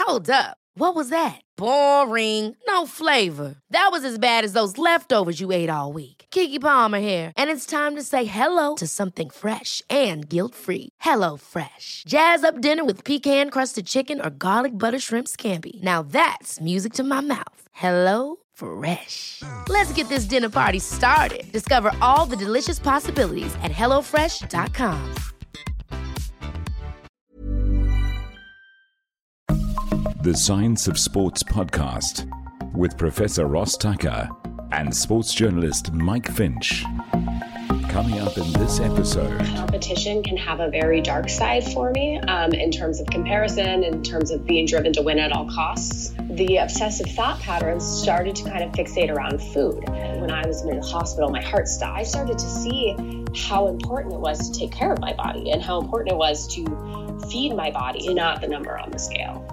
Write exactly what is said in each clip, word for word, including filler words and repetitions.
Hold up. What was that? Boring. No flavor. That was as bad as those leftovers you ate all week. Keke Palmer here, and it's time to say hello to something fresh and guilt-free. Hello Fresh. Jazz up dinner with pecan-crusted chicken or garlic butter shrimp scampi. Now that's music to my mouth. Hello Fresh. Let's get this dinner party started. Discover all the delicious possibilities at hello fresh dot com. The Science of Sports podcast with Professor Ross Tucker and sports journalist Mike Finch. Coming up in this episode. Competition can have a very dark side for me um, in terms of comparison, in terms of being driven to win at all costs. The obsessive thought patterns started to kind of fixate around food. When I was in the hospital, my heart stopped. I started to see how important it was to take care of my body and how important it was to feed my body, not the number on the scale.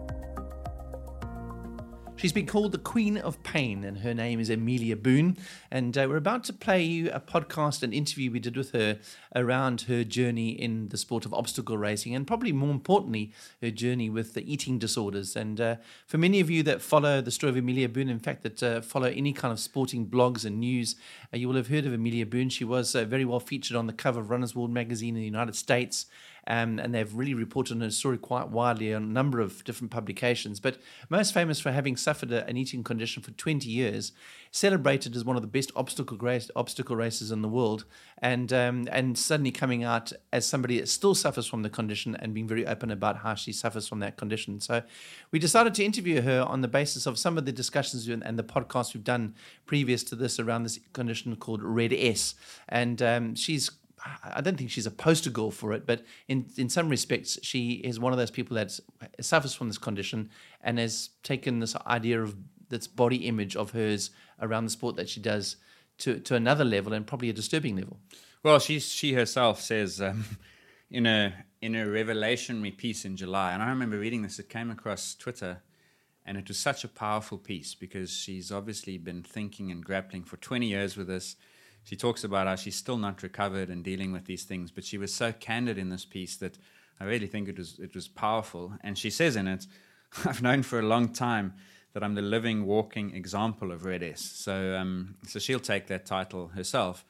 She's been called the Queen of Pain, and her name is Amelia Boone. And uh, we're about to play you a podcast, an interview we did with her around her journey in the sport of obstacle racing, and probably more importantly, her journey with the eating disorders. And uh, for many of you that follow the story of Amelia Boone, in fact, that uh, follow any kind of sporting blogs and news, uh, you will have heard of Amelia Boone. She was uh, very well featured on the cover of Runner's World magazine in the United States. Um, and they've really reported on her story quite widely on a number of different publications, but most famous for having suffered a, an eating condition for twenty years, celebrated as one of the best obstacle race, obstacle racers in the world, and um, and suddenly coming out as somebody that still suffers from the condition and being very open about how she suffers from that condition. So we decided to interview her on the basis of some of the discussions and the podcasts we've done previous to this around this condition called Red S, and um, she's I don't think she's a poster girl for it, but in, in some respects, she is one of those people that suffers from this condition and has taken this idea of this body image of hers around the sport that she does to, to another level, and probably a disturbing level. Well, she she herself says um, in a in a revelationary piece in July, and I remember reading this. It came across Twitter, and it was such a powerful piece because she's obviously been thinking and grappling for twenty years with this. She talks about how she's still not recovered and dealing with these things, but she was so candid in this piece that I really think it was it was powerful. And she says in it, I've known for a long time that I'm the living, walking example of Red S. So, um, so she'll take that title herself.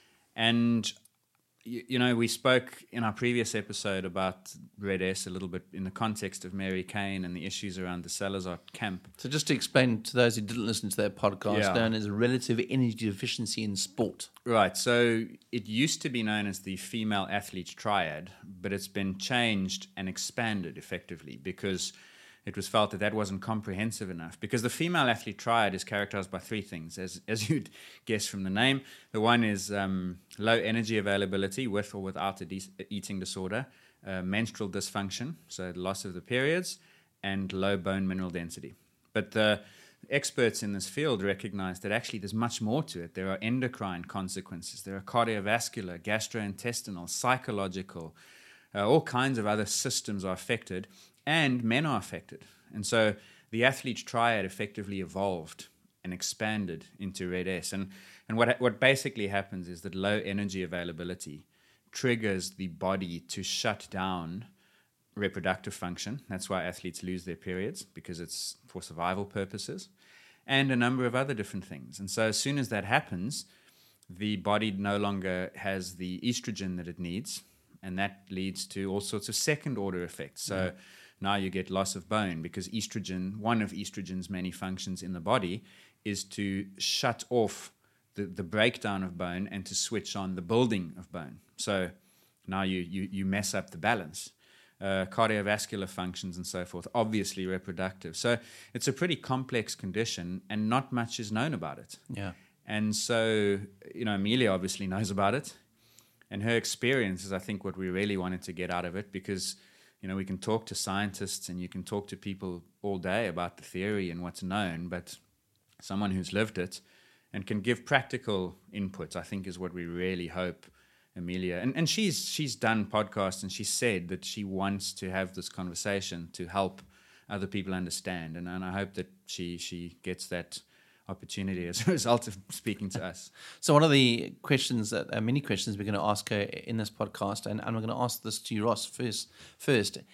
And, you, you know, we spoke in our previous episode about Red S a little bit in the context of Mary Cain and the issues around the Salazar camp. So just to explain to those who didn't listen to that podcast, Yeah. known as relative energy deficiency in sport. Right, so it used to be known as the female athlete triad, but it's been changed and expanded effectively because it was felt that that wasn't comprehensive enough. Because the female athlete triad is characterized by three things, as as you'd guess from the name. The one is um, low energy availability with or without a de- eating disorder, uh, menstrual dysfunction, so loss of the periods, and low bone mineral density. But the experts in this field recognize that actually there's much more to it. There are endocrine consequences. There are cardiovascular, gastrointestinal, psychological, uh, all kinds of other systems are affected, and men are affected. And so the athlete triad effectively evolved and expanded into Red S. And, and what, what basically happens is that low energy availability triggers the body to shut down reproductive function. That's why athletes lose their periods, because it's for survival purposes, and a number of other different things. And so as soon as that happens, the body no longer has the estrogen that it needs, and that leads to all sorts of second order effects. So mm. now you get loss of bone, because estrogen, one of estrogen's many functions in the body is to shut off the, the breakdown of bone and to switch on the building of bone. So now you you, you mess up the balance. Uh, cardiovascular functions and so forth, obviously reproductive. So it's a pretty complex condition, and not much is known about it. Yeah. And so, you know, Amelia obviously knows about it, and her experience is, I think, what we really wanted to get out of it, because, you know, we can talk to scientists and you can talk to people all day about the theory and what's known, but someone who's lived it and can give practical input, I think, is what we really hope Amelia, and, and she's she's done podcasts, and she said that she wants to have this conversation to help other people understand, and, and I hope that she she gets that opportunity as a result of speaking to us. So one of the questions, that uh, many questions we're going to ask her in this podcast, and, and I'm going to ask this to you, Ross, first. First,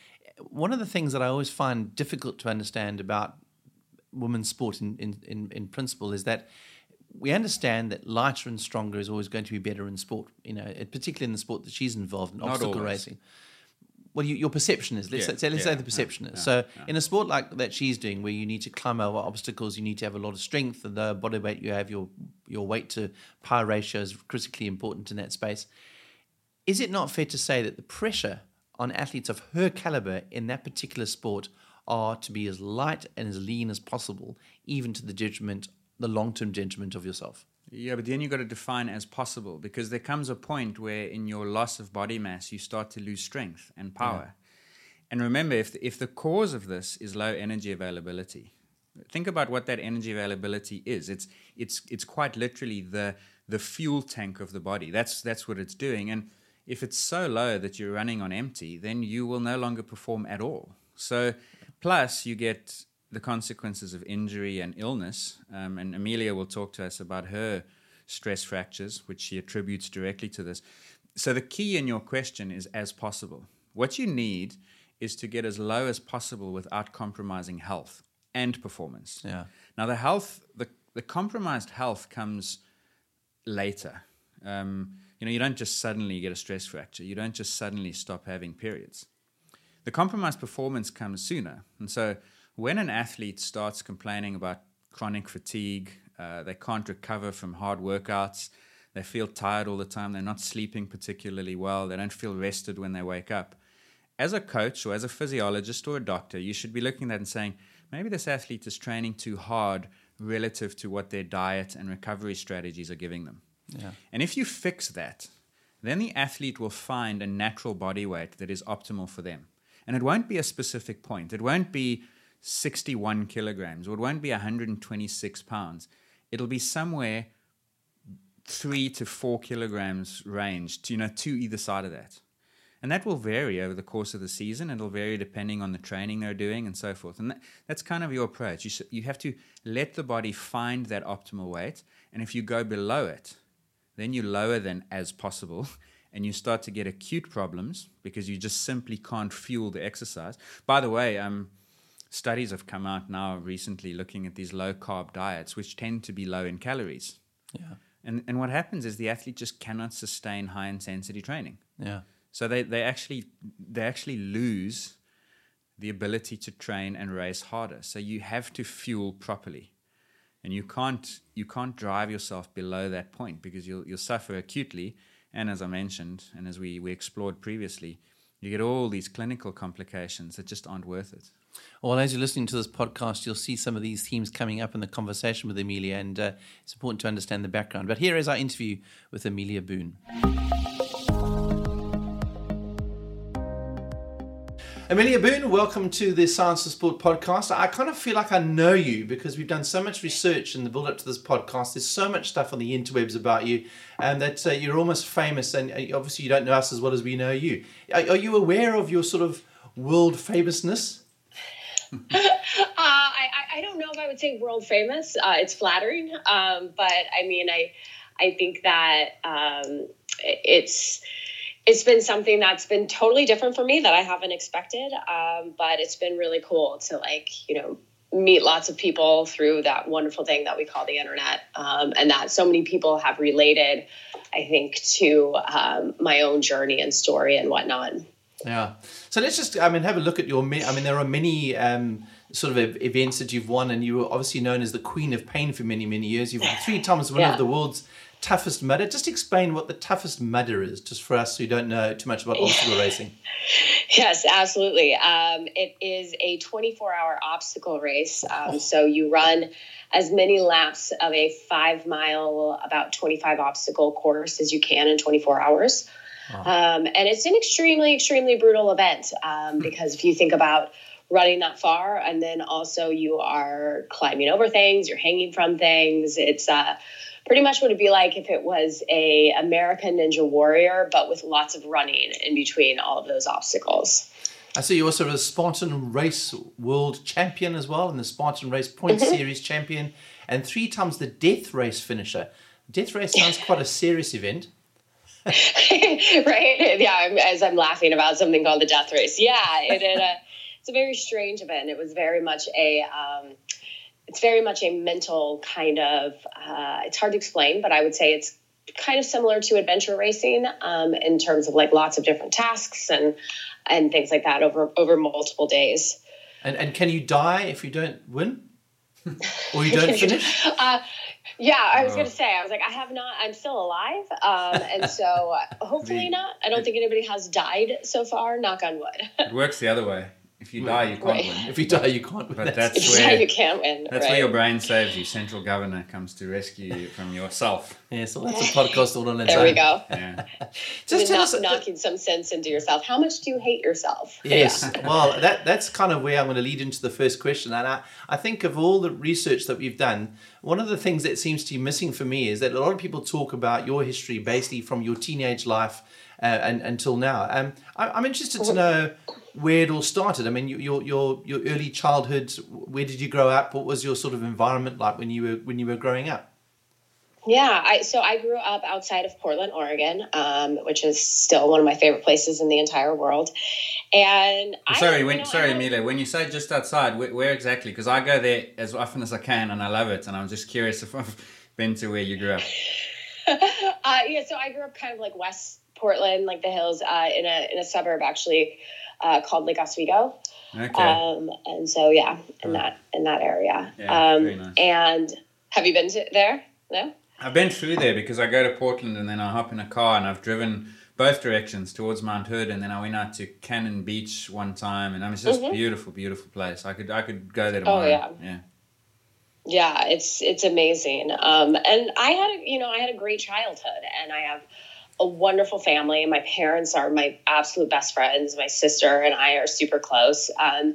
one of the things that I always find difficult to understand about women's sport in, in, in, in principle is that we understand that lighter and stronger is always going to be better in sport, you know, particularly in the sport that she's involved in, Not obstacle always. racing. Well, you, your perception is, let's, Yeah, say, let's yeah, say the perception yeah, is. yeah, so yeah. in a sport like that she's doing, where you need to climb over obstacles, you need to have a lot of strength, and the body weight you have, your your weight to power ratio is critically important in that space. Is it not fair to say that the pressure on athletes of her caliber in that particular sport are to be as light and as lean as possible, even to the detriment, the long-term detriment of yourself? Yeah, but then you've got to define as possible, because there comes a point where in your loss of body mass, you start to lose strength and power. Yeah. And remember, if the, if the cause of this is low energy availability, think about what that energy availability is. It's it's it's quite literally the the fuel tank of the body. That's that's what it's doing. And if it's so low that you're running on empty, then you will no longer perform at all. So plus you get the consequences of injury and illness. Um, and Amelia will talk to us about her stress fractures, which she attributes directly to this. So the key in your question is as possible. What you need is to get as low as possible without compromising health and performance. Yeah. Now the health, the, the compromised health comes later. Um, you know, you don't just suddenly get a stress fracture. You don't just suddenly stop having periods. The compromised performance comes sooner. And so when an athlete starts complaining about chronic fatigue, uh, they can't recover from hard workouts, they feel tired all the time, they're not sleeping particularly well, they don't feel rested when they wake up. As a coach or as a physiologist or a doctor, you should be looking at that and saying, maybe this athlete is training too hard relative to what their diet and recovery strategies are giving them. Yeah. And if you fix that, then the athlete will find a natural body weight that is optimal for them. And it won't be a specific point. It won't be sixty-one kilograms, or it won't be one hundred twenty-six pounds. It'll be somewhere three to four kilograms range, to, you know, to either side of that. And that will vary over the course of the season. It'll vary depending on the training they're doing and so forth. And that, that's kind of your approach. You, sh- you have to let the body find that optimal weight. And if you go below it, then you lower than as possible, and you start to get acute problems because you just simply can't fuel the exercise. By the way, um, studies have come out now recently looking at these low-carb diets, which tend to be low in calories. Yeah. And and what happens is the athlete just cannot sustain high-intensity training. Yeah. So they, they actually they actually lose the ability to train and race harder. So you have to fuel properly. And you can't you can't drive yourself below that point, because you'll you'll suffer acutely. And as I mentioned, and as we, we explored previously, you get all these clinical complications that just aren't worth it. Well, as you're listening to this podcast, you'll see some of these themes coming up in the conversation with Amelia, and uh, it's important to understand the background. But here is our interview with Amelia Boone. Amelia Boone, welcome to the Science of Sport podcast. I kind of feel like I know you because we've done so much research in the build-up to this podcast. There's so much stuff on the interwebs about you, and that uh, you're almost famous, and obviously you don't know us as well as we know you. Are, are you aware of your sort of world famousness? uh, I, I don't know if I would say world famous. Uh, it's flattering, um, but I mean, I I think that um, it's... It's been something that's been totally different for me that I haven't expected. Um, but it's been really cool to, like, you know, meet lots of people through that wonderful thing that we call the internet. Um, and that so many people have related, I think, to um, my own journey and story and whatnot. Yeah. So let's just, I mean, have a look at your, I mean, there are many um, sort of events that you've won, and you were obviously known as the Queen of Pain for many, many years. You've won three times one yeah. of the world's toughest mudder. Just explain what the toughest mudder is, just for us who don't know too much about obstacle racing. Yes, absolutely. Um, it is a twenty-four hour obstacle race. Um, oh. So you run as many laps of a five mile, about twenty-five obstacle course as you can in twenty-four hours. Oh. Um, and it's an extremely, extremely brutal event um, because if you think about running that far, and then also you are climbing over things, you're hanging from things, it's uh, pretty much what it'd be like if it was a American Ninja Warrior, but with lots of running in between all of those obstacles. I see you also a Spartan Race World Champion as well, and the Spartan Race Point mm-hmm. Series Champion, and three times the Death Race finisher. Death Race sounds quite a serious event. Right? Yeah, I'm, as I'm laughing about something called the Death Race. Yeah, it, it, uh, it's a very strange event. It was very much a, um, it's very much a mental kind of, uh, it's hard to explain, but I would say it's kind of similar to adventure racing um, in terms of like lots of different tasks and, and things like that over, over multiple days. And and can you die if you don't win? Or you don't finish? uh, yeah, I was oh. going to say, I was like, I have not, I'm still alive. Um, and so hopefully the, not. I don't think anybody has died so far, knock on wood. It works the other way. If you die, you can't right. win. If you die, you can't win. But that's if you where die, you can't win. That's right. where your brain saves you. Central governor comes to rescue you from yourself. Yeah, so that's a podcast all on its there own. we go. Yeah. Just tell us, knocking some sense into yourself. How much do you hate yourself? Yes. Yeah. Well, that that's kind of where I'm going to lead into the first question. And I, I think of all the research that we've done, one of the things that seems to be missing for me is that a lot of people talk about your history basically from your teenage life uh, and until now. Um, I, I'm interested to know where it all started. I mean, your your your early childhood. Where did you grow up? What was your sort of environment like when you were when you were growing up? Yeah, I, so I grew up outside of Portland, Oregon, um, which is still one of my favorite places in the entire world. And I, sorry, when, you know, sorry, I, Amelia, when you say just outside, where, where exactly? Because I go there as often as I can, and I love it. And I'm just curious if I've been to where you grew up. uh, yeah, so I grew up kind of like West Portland, like the hills, uh, in a in a suburb actually uh, called Lake Oswego. Okay. Um, and so yeah, in oh. that in that area. Yeah, um, very nice. And have you been to there? No. I've been through there because I go to Portland and then I hop in a car and I've driven both directions towards Mount Hood, and then I went out to Cannon Beach one time, and I mean, it's just mm-hmm. beautiful, beautiful place. I could I could go there tomorrow. Oh yeah, yeah, yeah. It's it's amazing. Um, and I had a, you know I had a great childhood, and I have a wonderful family. My parents are my absolute best friends. My sister and I are super close. Um,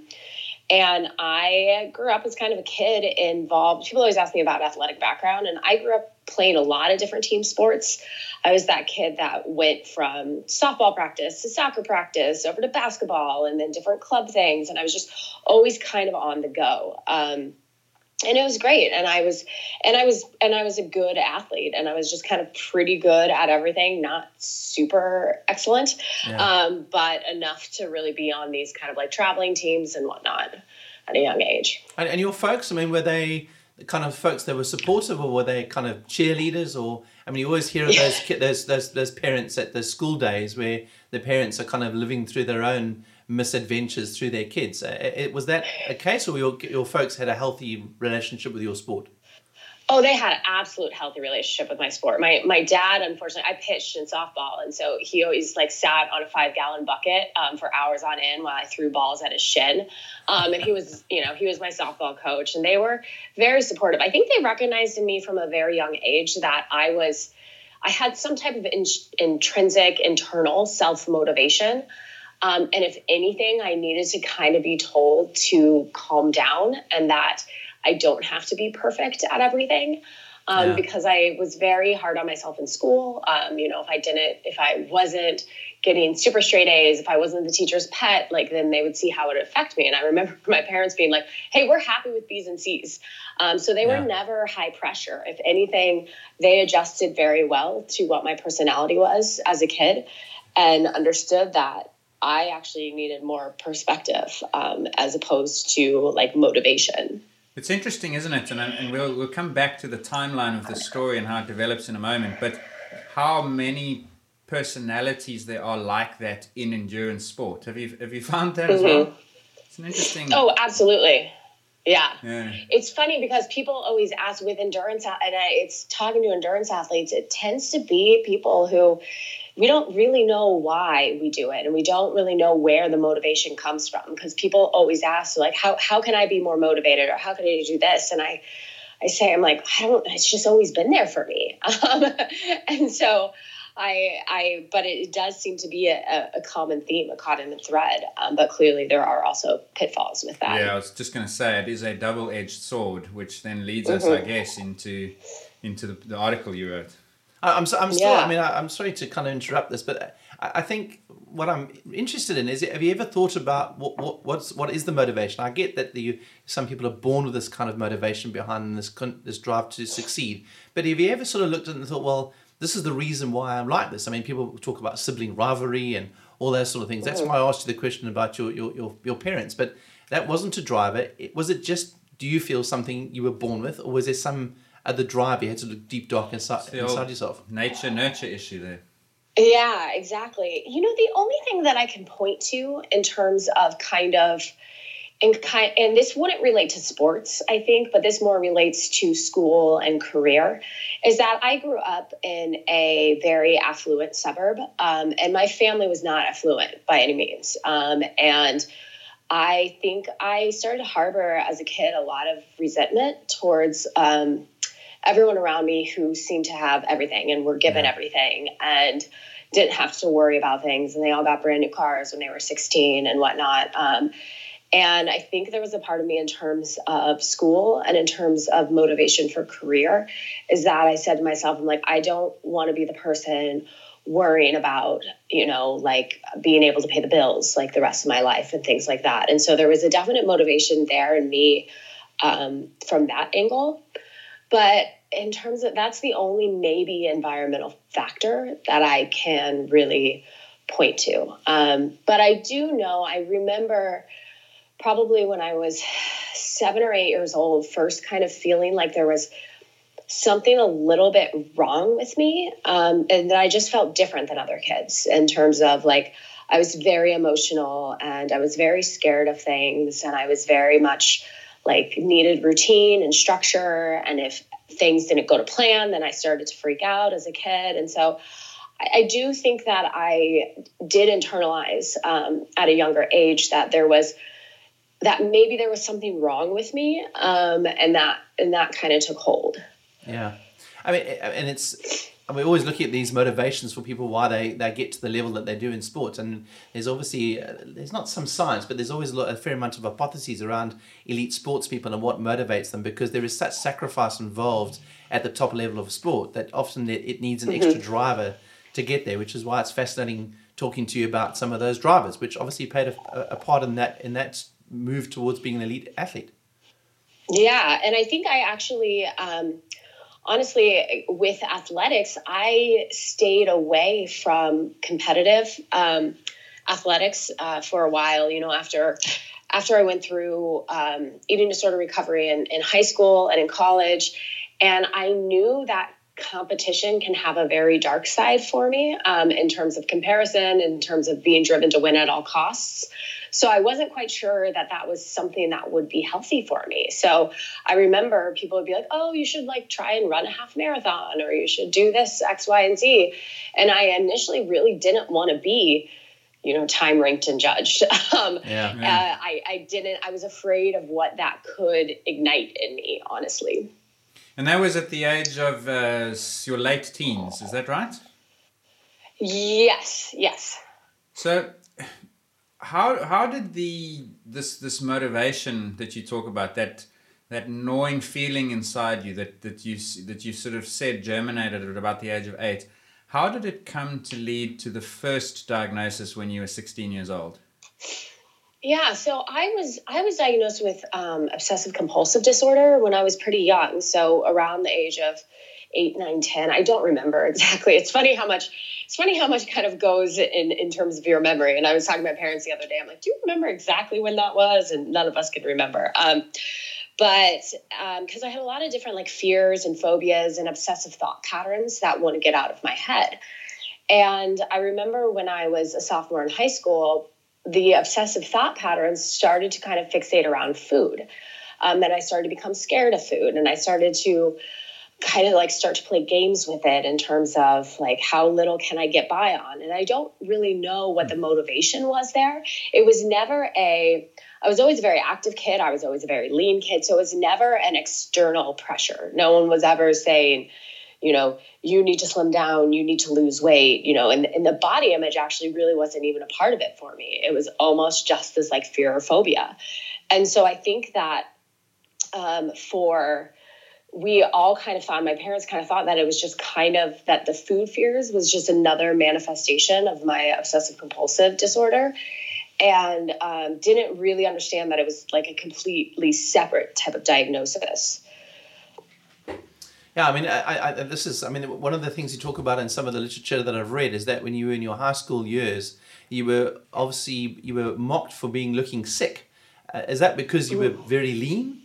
And I grew up as kind of a kid involved. People always ask me about athletic background, and I grew up playing a lot of different team sports. I was that kid that went from softball practice to soccer practice over to basketball and then different club things. And I was just always kind of on the go. Um, and it was great. And I was, and I was, and I was a good athlete, and I was just kind of pretty good at everything, not super excellent, yeah. um, but enough to really be on these kind of like traveling teams and whatnot at a young age. And, and your folks, I mean, were they the kind of folks that were supportive, or were they kind of cheerleaders? Or, I mean, you always hear of those, those, those, those parents at the school days where the parents are kind of living through their own misadventures through their kids. It, was that a case, or your, your folks had a healthy relationship with your sport? Oh, they had an absolute healthy relationship with my sport. My my dad, unfortunately, I pitched in softball, and so he always like sat on a five gallon bucket um, for hours on end while I threw balls at his shin. Um, and he was, you know, he was my softball coach, and they were very supportive. I think they recognized in me from a very young age that I was, I had some type of in, intrinsic internal self motivation. Um, and if anything, I needed to kind of be told to calm down, and that I don't have to be perfect at everything, um, yeah. because I was very hard on myself in school. Um, you know, if I didn't, if I wasn't getting super straight A's, if I wasn't the teacher's pet, like then they would see how it would affect me. And I remember my parents being like, hey, we're happy with B's and C's. Um, so they yeah. were never high pressure. If anything, they adjusted very well to what my personality was as a kid, and understood that I actually needed more perspective um, as opposed to like motivation. It's interesting, isn't it? And, and we'll we'll come back to the timeline of the story and how it develops in a moment. But how many personalities there are like that in endurance sport? Have you have you found that as mm-hmm. well? It's an interesting. Oh, absolutely. Yeah. yeah. It's funny because people always ask with endurance, and I, it's talking to endurance athletes, it tends to be people who we don't really know why we do it, and we don't really know where the motivation comes from, because people always ask, like, how how can I be more motivated, or how can I do this? And I, I say, I'm like, I don't, it's just always been there for me. Um, and so I, I, but it does seem to be a, a common theme, a common thread. Um, but clearly there are also pitfalls with that. Yeah, I was just going to say, it is a double-edged sword, which then leads mm-hmm. us, I guess, into into the, the article you wrote. I'm so, I'm still. Yeah. I mean, I, I'm sorry to kind of interrupt this, but I, I think what I'm interested in is: have you ever thought about what what what's what is the motivation? I get that the some people are born with this kind of motivation behind them, this this drive to succeed. But have you ever sort of looked at it and thought, well, this is the reason why I'm like this? I mean, people talk about sibling rivalry and all those sort of things. That's why I asked you the question about your your your, your parents. But that wasn't a driver. It, was it just, do you feel something you were born with, or was there some other drive you had to look deep dark inside, inside yourself? Nature nurture issue there. Yeah, exactly. You know, the only thing that I can point to in terms of kind of, and kind, and this wouldn't relate to sports, I think, but this more relates to school and career, is that I grew up in a very affluent suburb, um, and my family was not affluent by any means. Um, and I think I started to harbor as a kid a lot of resentment towards um, everyone around me who seemed to have everything and were given yeah. everything and didn't have to worry about things. And they all got brand new cars when they were sixteen and whatnot. Um, and I think there was a part of me in terms of school and in terms of motivation for career is that I said to myself, I'm like, I don't want to be the person worrying about, you know, like being able to pay the bills like the rest of my life and things like that. And so there was a definite motivation there in me um, from that angle. But in terms of, that's the only maybe environmental factor that I can really point to. Um, but I do know, I remember probably when I was seven or eight years old, first kind of feeling like there was something a little bit wrong with me. Um, and that I just felt different than other kids in terms of like, I was very emotional and I was very scared of things. And I was very much like needed routine and structure. And if things didn't go to plan, then I started to freak out as a kid. And so I, I do think that I did internalize um, at a younger age that there was, that maybe there was something wrong with me. Um, and that, and that kind of took hold. Yeah. I mean, and it's, and we're always looking at these motivations for people, why they, they get to the level that they do in sports. And there's obviously, uh, there's not some science, but there's always a, lot, a fair amount of hypotheses around elite sports people and what motivates them, because there is such sacrifice involved at the top level of sport that often it, it needs an mm-hmm. extra driver to get there, which is why it's fascinating talking to you about some of those drivers, which obviously played a, a part in that, in that move towards being an elite athlete. Yeah. And I think I actually, um, honestly, with athletics, I stayed away from competitive um, athletics uh, for a while, you know, after after I went through um, eating disorder recovery in, in high school and in college. And I knew that competition can have a very dark side for me um, in terms of comparison, in terms of being driven to win at all costs. So I wasn't quite sure that that was something that would be healthy for me. So I remember people would be like, oh, you should like try and run a half marathon, or you should do this X, Y, and Z. And I initially really didn't want to be, you know, time ranked and judged. um, yeah, uh, I, I didn't, I was afraid of what that could ignite in me, honestly. And that was at the age of uh, your late teens, is that right? Yes, yes. So how how did the this this motivation that you talk about, that that gnawing feeling inside you that that you that you sort of said germinated at about the age of eight, how did it come to lead to the first diagnosis when you were sixteen years old? Yeah, so I was I was diagnosed with um, obsessive compulsive disorder when I was pretty young. So around the age of eight, nine, ten. I don't remember exactly. It's funny how much it's funny how much kind of goes in, in terms of your memory. And I was talking to my parents the other day. I'm like, do you remember exactly when that was? And none of us could remember. Um, but because um, I had a lot of different like fears and phobias and obsessive thought patterns that wouldn't get out of my head. And I remember when I was a sophomore in high school, the obsessive thought patterns started to kind of fixate around food. Um, and I started to become scared of food. And I started to kind of like start to play games with it in terms of like, how little can I get by on? And I don't really know what the motivation was there. It was never a, I was always a very active kid. I was always a very lean kid. So it was never an external pressure. No one was ever saying, you know, you need to slim down, you need to lose weight, you know, and, and the body image actually really wasn't even a part of it for me. It was almost just this like fear or phobia. And so I think that um, for, we all kind of found, my parents kind of thought that it was just kind of that the food fears was just another manifestation of my obsessive compulsive disorder, and um, didn't really understand that it was like a completely separate type of diagnosis. Yeah, I mean, I, I, this is, I mean, one of the things you talk about in some of the literature that I've read is that when you were in your high school years, you were obviously you were mocked for being looking sick. Uh, is that because you were very lean?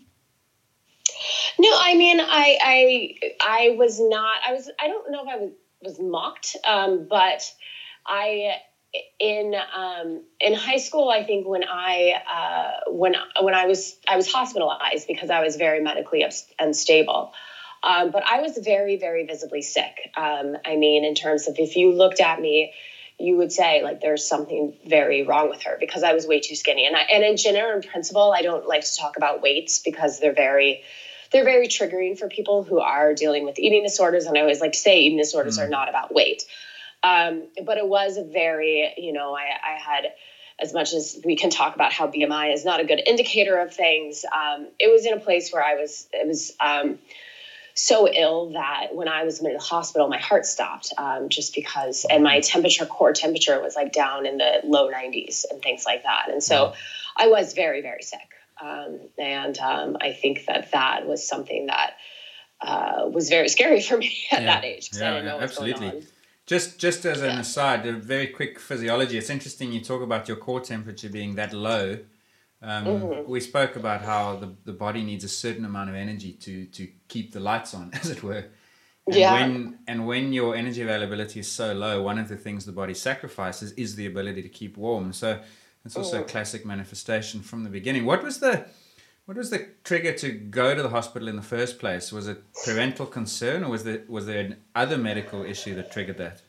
No, I mean, I, I, I was not, I was, I don't know if I was, was mocked, um, but I, in, um, in high school, I think when I, uh, when, when I was, I was hospitalized because I was very medically unstable. Um, but I was very, very visibly sick. Um, I mean, in terms of, if you looked at me, you would say like there's something very wrong with her because I was way too skinny. And I, and in general and principle, I don't like to talk about weights because they're very, they're very triggering for people who are dealing with eating disorders. And I always like to say eating disorders mm. are not about weight. Um, but it was a very, you know, I, I had, as much as we can talk about how B M I is not a good indicator of things. Um, it was in a place where I was, it was, um, so ill that when I was in the hospital, my heart stopped um, just because, and my temperature, core temperature was like down in the low nineties and things like that. And so wow. I was very, very sick. Um, and um, I think that that was something that uh, was very scary for me at yeah. that age. Yeah, I didn't know yeah, what absolutely. was going on. Just, just as an yeah. aside, a very quick physiology. It's interesting you talk about your core temperature being that low. Um, mm-hmm. We spoke about how the, the body needs a certain amount of energy to, to keep the lights on, as it were. And yeah. when and when your energy availability is so low, one of the things the body sacrifices is the ability to keep warm. So it's also mm. a classic manifestation from the beginning. What was the what was the trigger to go to the hospital in the first place? Was it parental concern, or was there was there an other medical issue that triggered that?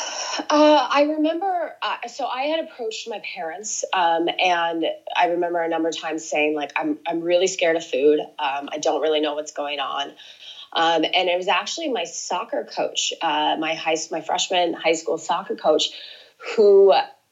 Uh, I remember, uh, so I had approached my parents, um, and I remember a number of times saying, like, I'm I'm really scared of food. Um, I don't really know what's going on. Um, and it was actually my soccer coach, uh, my high, my freshman high school soccer coach, who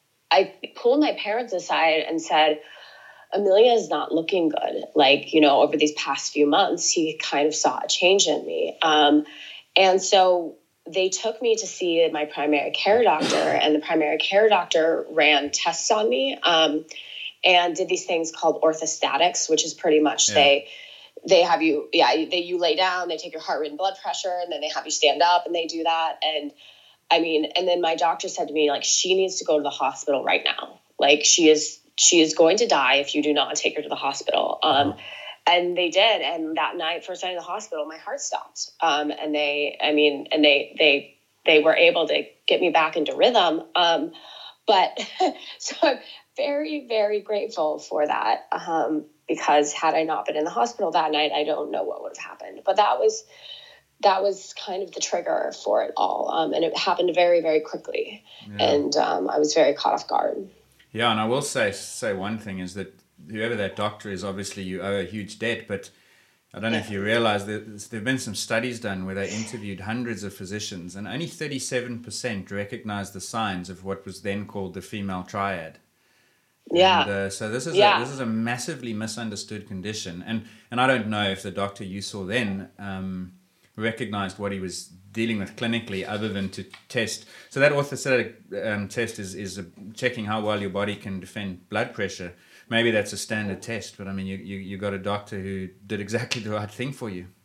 I pulled my parents aside and said, Amelia is not looking good. Like, you know, over these past few months, he kind of saw a change in me. Um, and so they took me to see my primary care doctor, and the primary care doctor ran tests on me um, and did these things called orthostatics, which is pretty much yeah. they they have you, yeah, they you lay down, they take your heart rate and blood pressure, and then they have you stand up, and they do that. And I mean, and then my doctor said to me, like, she needs to go to the hospital right now. Like, she is she is going to die if you do not take her to the hospital. Um, mm-hmm. And they did. And that night, first night in the hospital, my heart stopped. Um, and they, I mean, and they, they, they were able to get me back into rhythm. Um, but so I'm very, very grateful for that. Um, because had I not been in the hospital that night, I don't know what would have happened. But that was, that was kind of the trigger for it all. Um, and it happened very, very quickly. Yeah. And um, I was very caught off guard. Yeah. And I will say, say one thing is that whoever that doctor is, obviously you owe a huge debt, but I don't know if you realize that there have been some studies done where they interviewed hundreds of physicians, and only thirty-seven percent recognized the signs of what was then called the female triad. Yeah. And, uh, so this is yeah. a, this is a massively misunderstood condition, and and I don't know if the doctor you saw then um, recognized what he was dealing with clinically, other than to test. So that orthostatic um, test is is a, checking how well your body can defend blood pressure. Maybe that's a standard test, but I mean, you, you, you got a doctor who did exactly the right thing for you.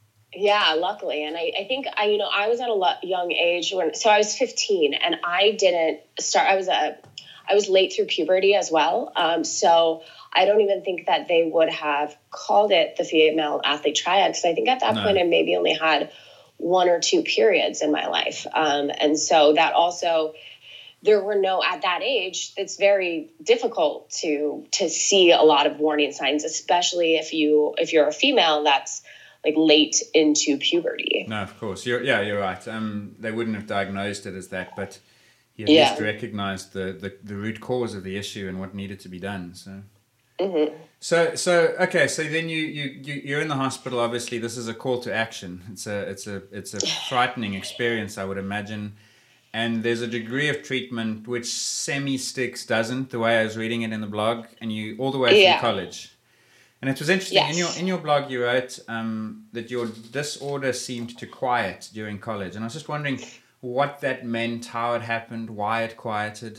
Yeah, luckily. And I, I think I, you know, I was at a lo- young age when, so I was fifteen, and I didn't start, I was a, I was late through puberty as well. Um, so I don't even think that they would have called it the female athlete triad, because I think at that no. point I maybe only had one or two periods in my life. Um, and so that also, there were no, at that age, it's very difficult to to see a lot of warning signs, especially if you if you're a female that's like late into puberty. No, of course. You're, yeah, you're right. Um, they wouldn't have diagnosed it as that, but he at yeah. least recognized the, the, the root cause of the issue and what needed to be done. So, mm-hmm. so, so okay. So then you you you you're in the hospital. Obviously, this is a call to action. It's a it's a it's a frightening experience, I would imagine. And there's a degree of treatment which semi-sticks doesn't, the way I was reading it in the blog, and you all the way yeah. through college. And it was interesting, yes. in your in your blog you wrote um, that your disorder seemed to quiet during college. And I was just wondering what that meant, how it happened, why it quieted.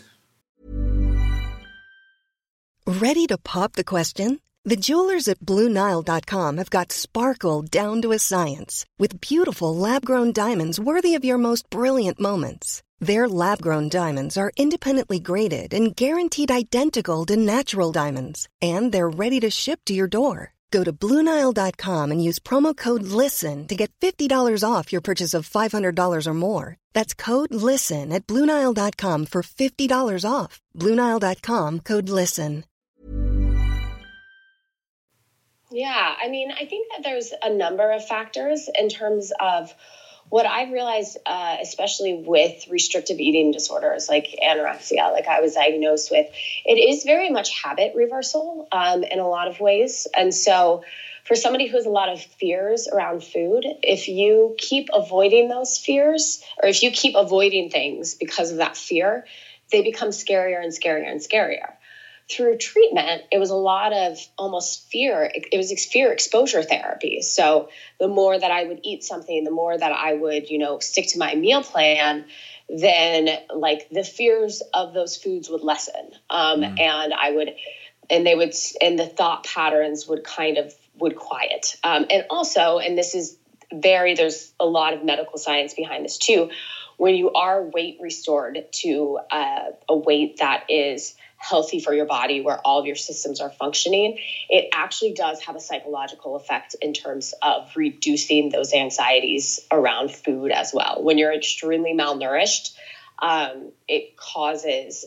Ready to pop the question? The jewelers at Blue Nile dot com have got sparkle down to a science with beautiful lab-grown diamonds worthy of your most brilliant moments. Their lab-grown diamonds are independently graded and guaranteed identical to natural diamonds. And they're ready to ship to your door. Go to Blue Nile dot com and use promo code LISTEN to get fifty dollars off your purchase of five hundred dollars or more. That's code LISTEN at Blue Nile dot com for fifty dollars off. Blue Nile dot com, code LISTEN. Yeah, I mean, I think that there's a number of factors in terms of what I've realized, uh, especially with restrictive eating disorders like anorexia, like I was diagnosed with, it is very much habit reversal um, in a lot of ways. And so for somebody who has a lot of fears around food, if you keep avoiding those fears, or if you keep avoiding things because of that fear, they become scarier and scarier and scarier. Through treatment, it was a lot of almost fear. It was fear exposure therapy. So the more that I would eat something, the more that I would, you know, stick to my meal plan, then like the fears of those foods would lessen. Um, mm. And I would, and they would, and the thought patterns would kind of, would quiet. Um, and also, and this is very, there's a lot of medical science behind this too. When you are weight restored to uh, a weight that is healthy for your body, where all of your systems are functioning, it actually does have a psychological effect in terms of reducing those anxieties around food as well. When you're extremely malnourished, um, it causes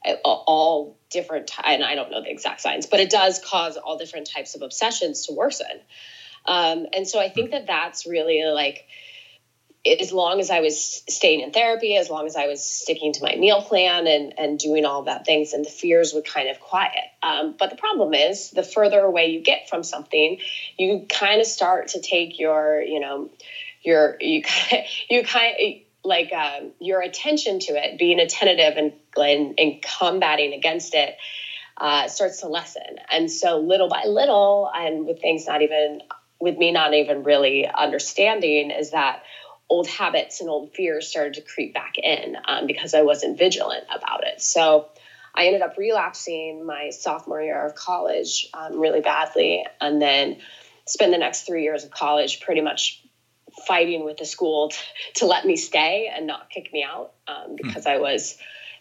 all different, and I don't know the exact science, but it does cause all different types of obsessions to worsen. Um, and so I think that that's really like, as long as I was staying in therapy, as long as I was sticking to my meal plan and, and doing all of that things, and the fears would kind of quiet. Um, but the problem is, the further away you get from something, you kind of start to take your, you know, your, you, you kind of like um, your attention to it, being attentive and, and, and combating against it uh, starts to lessen. And so little by little, and with things not even, with me not even really understanding, is that old habits and old fears started to creep back in um, because I wasn't vigilant about it. So I ended up relapsing my sophomore year of college um, really badly, and then spent the next three years of college pretty much fighting with the school t- to let me stay and not kick me out um, because mm. I was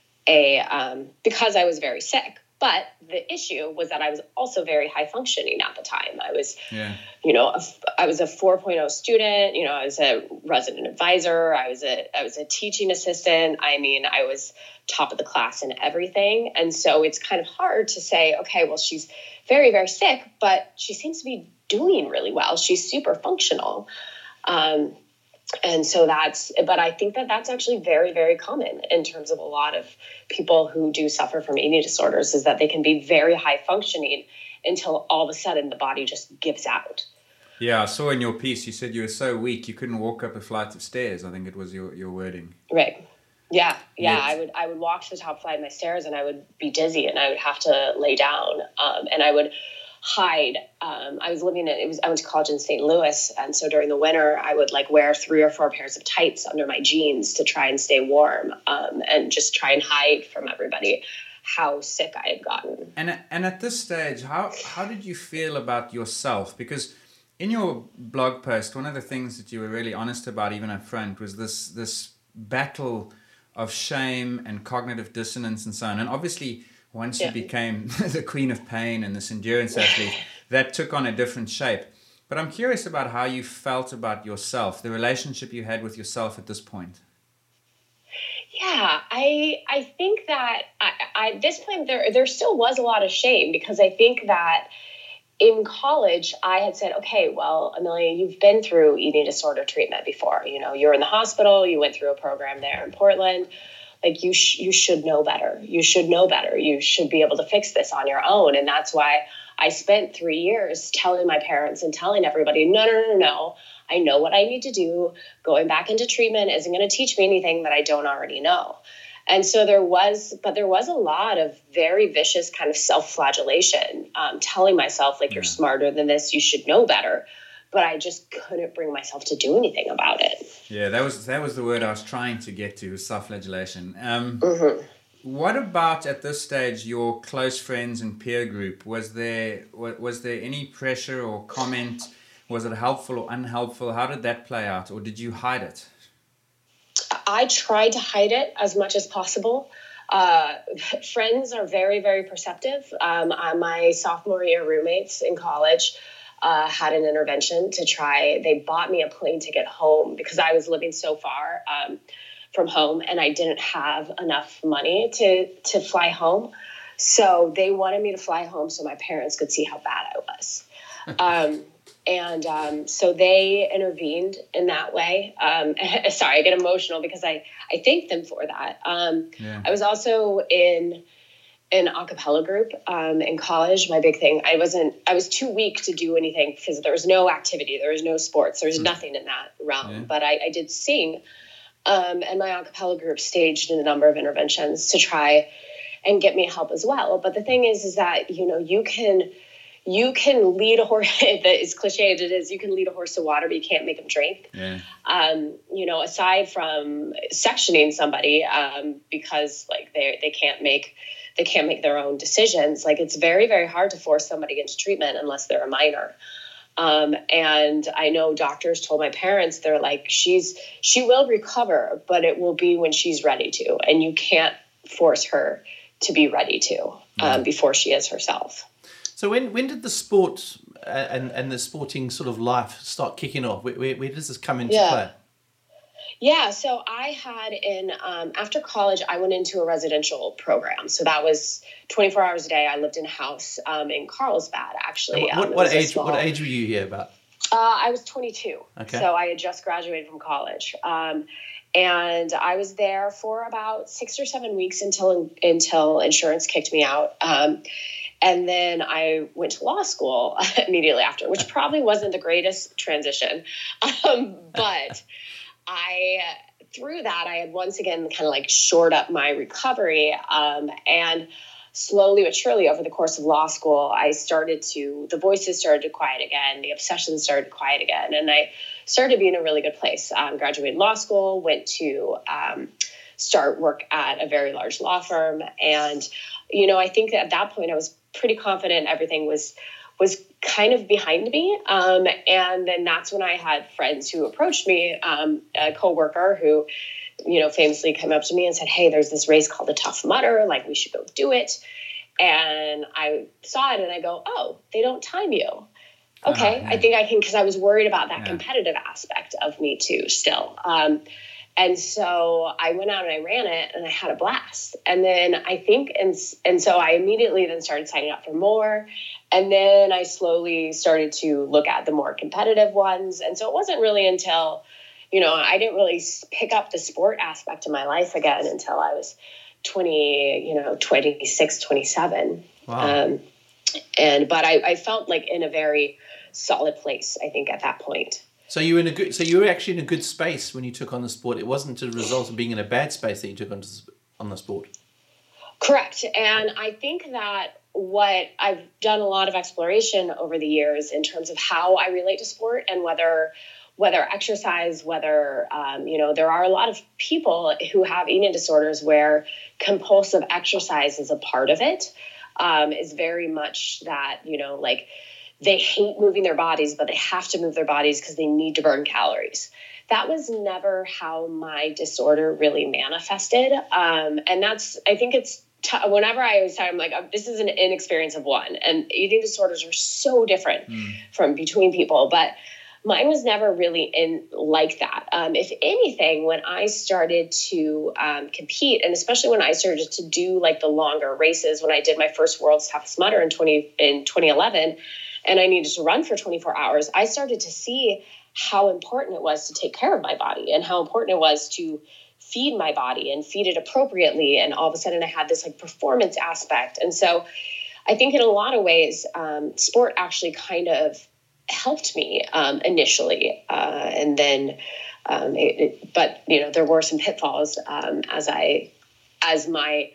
a um, because I was very sick. But the issue was that I was also very high functioning at the time. I was, yeah. you know, a, I was a four point oh student. You know, I was a resident advisor. I was a, I was a teaching assistant. I mean, I was top of the class in everything. And so it's kind of hard to say, okay, well, she's very, very sick, but she seems to be doing really well. She's super functional. Um, And so that's, but I think that that's actually very, very common in terms of a lot of people who do suffer from eating disorders, is that they can be very high functioning until all of a sudden the body just gives out. Yeah, I saw in your piece, you said you were so weak you couldn't walk up a flight of stairs. I think it was your, your wording. Right. Yeah. Yeah. Yes. I would, I would walk to the top flight of my stairs and I would be dizzy and I would have to lay down. Um, and I would hide. Um, I was living in, it was, I went to college in Saint Louis. And so during the winter, I would like wear three or four pairs of tights under my jeans to try and stay warm, um, and just try and hide from everybody how sick I had gotten. And, and at this stage, how, how did you feel about yourself? Because in your blog post, one of the things that you were really honest about, even up front, was this, this battle of shame and cognitive dissonance and so on. And obviously, once yeah. you became the queen of pain and this endurance athlete, that took on a different shape. But I'm curious about how you felt about yourself, the relationship you had with yourself at this point. Yeah, I I think that I, I, at this point there there still was a lot of shame, because I think that in college I had said, okay, well, Amelia, you've been through eating disorder treatment before. You know, you're in the hospital, you went through a program there in Portland. Like you, sh- you should know better. You should know better. You should be able to fix this on your own. And that's why I spent three years telling my parents and telling everybody, no, no, no, no. I know what I need to do. Going back into treatment isn't going to teach me anything that I don't already know. And so there was, but there was a lot of very vicious kind of self-flagellation, um, telling myself, like, yeah. you're smarter than this. You should know better. But I just couldn't bring myself to do anything about it. Yeah, that was that was the word I was trying to get to, self-flagellation. Um, mm-hmm. What about at this stage your close friends and peer group? Was there was there any pressure or comment? Was it helpful or unhelpful? How did that play out, or did you hide it? I tried to hide it as much as possible. Uh, friends are very, very perceptive. Um, uh, my sophomore year roommates in college uh, had an intervention to try. They bought me a plane ticket home because I was living so far um, from home, and I didn't have enough money to to fly home. So they wanted me to fly home so my parents could see how bad I was. Um, and um, so they intervened in that way. Um, sorry, I get emotional because I, I thank them for that. Um, yeah. I was also in an a cappella group um, in college. My big thing, I wasn't, I was too weak to do anything because there was no activity, there was no sports, there was mm. nothing in that realm. Yeah. But I, I did sing, um, and my a cappella group staged in a number of interventions to try and get me help as well. But the thing is, is that, you know, you can, you can lead a horse, that is cliche as it is, you can lead a horse to water, but you can't make them drink. Yeah. Um, you know, aside from sectioning somebody, um, because like they they can't make, they can't make their own decisions. Like it's very, very hard to force somebody into treatment unless they're a minor. Um, and I know doctors told my parents, they're like, she's, she will recover, but it will be when she's ready to, and you can't force her to be ready to, um, before she is herself. So when when did the sport and, and the sporting sort of life start kicking off? Where, where, where does this come into yeah. play? Yeah, so I had in, um, after college, I went into a residential program. So that was twenty-four hours a day. I lived in a house um, in Carlsbad, actually. What, what, um, what age small, What age were you here about? Uh, I was twenty-two. Okay. So I had just graduated from college. Um, and I was there for about six or seven weeks until until insurance kicked me out. Um, and then I went to law school immediately after, which probably wasn't the greatest transition. Um, but I, through that, I had once again kind of like shored up my recovery. Um, and slowly but surely over the course of law school, I started to, the voices started to quiet again. The obsessions started to quiet again. And I started to be in a really good place. Um, graduated law school, went to um, start work at a very large law firm. And, you know, I think that at that point I was pretty confident everything was was kind of behind me. Um, and then that's when I had friends who approached me, um, a coworker who, you know, famously came up to me and said, hey, there's this race called the Tough Mudder, like we should go do it. And I saw it and I go, oh, they don't time you. Okay, uh, yeah. I think I can, because I was worried about that yeah. competitive aspect of me too still. Um, and so I went out and I ran it and I had a blast. And then I think, and, and so I immediately then started signing up for more. And then I slowly started to look at the more competitive ones. And so it wasn't really until, you know, I didn't really pick up the sport aspect of my life again until I was twenty, you know, twenty-six, twenty-seven. Wow. Um, and, but I, I felt like in a very solid place, I think, at that point. So you were in a good, so you were actually in a good space when you took on the sport. It wasn't a result of being in a bad space that you took on, on the sport. Correct. And I think that what I've done a lot of exploration over the years in terms of how I relate to sport and whether whether exercise, whether, um, you know, there are a lot of people who have eating disorders where compulsive exercise is a part of it, um, is very much that, you know, like they hate moving their bodies, but they have to move their bodies because they need to burn calories. That was never how my disorder really manifested. Um, and that's, I think it's, T- whenever I always tell, I'm like, oh, this is an inexperience of one, and eating disorders are so different mm. from between people, but mine was never really in like that. Um, if anything, when I started to um, compete, and especially when I started to do like the longer races, when I did my first World's Toughest Mudder in twenty in twenty eleven, and I needed to run for twenty-four hours, I started to see how important it was to take care of my body and how important it was to feed my body and feed it appropriately. And all of a sudden I had this like performance aspect. And so I think in a lot of ways, um, sport actually kind of helped me um, initially. Uh, and then, um, it, it, but you know, there were some pitfalls um, as I, as my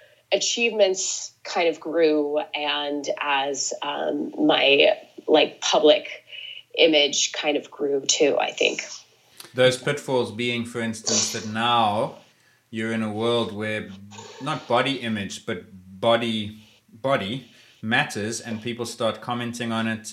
achievements kind of grew and as um, my like public image kind of grew too, I think. Those pitfalls being, for instance, that now you're in a world where not body image, but body body matters, and people start commenting on it.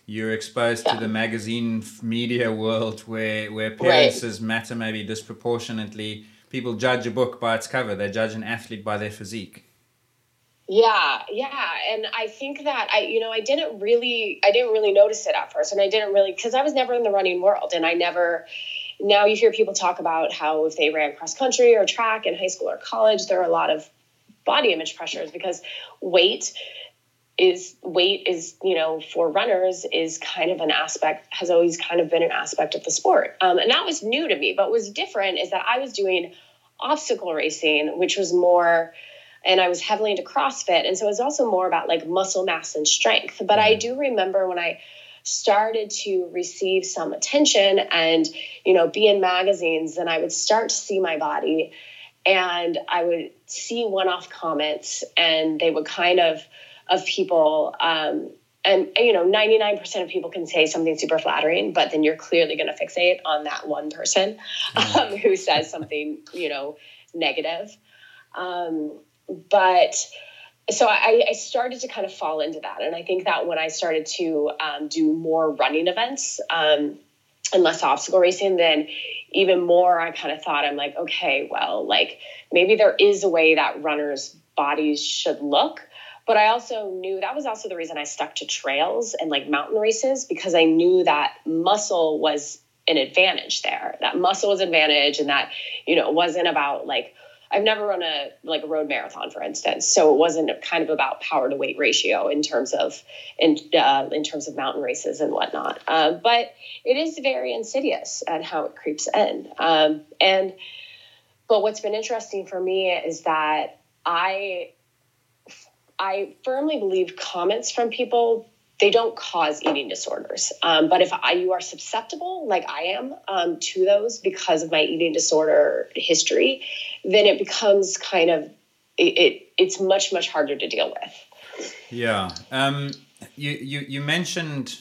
you're exposed Yeah. to the magazine f- media world where where appearances matter maybe disproportionately. People judge a book by its cover. They judge an athlete by their physique. Yeah, yeah. And I think that I, you know, I didn't really, I didn't really notice it at first. And I didn't really, because I was never in the running world. And I never, now you hear people talk about how if they ran cross country or track in high school or college, there are a lot of body image pressures because weight is, weight is, you know, for runners is kind of an aspect, has always kind of been an aspect of the sport. Um, and that was new to me. But what was different is that I was doing obstacle racing, which was more, and I was heavily into CrossFit. And so it was also more about like muscle mass and strength. But I do remember when I started to receive some attention and, you know, be in magazines, and I would start to see my body and I would see one-off comments, and they would kind of, of people, um, and, you know, ninety-nine percent of people can say something super flattering, but then you're clearly going to fixate on that one person um, who says something, you know, negative. Um, But so I, I started to kind of fall into that. And I think that when I started to um, do more running events um, and less obstacle racing, then even more I kind of thought, I'm like, okay, well, like maybe there is a way that runners' bodies should look. But I also knew that was also the reason I stuck to trails and like mountain races, because I knew that muscle was an advantage there. That muscle was an advantage, and that, you know, it wasn't about like, I've never run a like a road marathon, for instance, so it wasn't kind of about power to weight ratio in terms of in uh, in terms of mountain races and whatnot. Um, but it is very insidious at how it creeps in. Um, and but what's been interesting for me is that I I firmly believe comments from people, they don't cause eating disorders. Um, but if I, you are susceptible, like I am, um, to those because of my eating disorder history, then it becomes kind of, it, it it's much, much harder to deal with. Yeah. Um, you, you, you mentioned,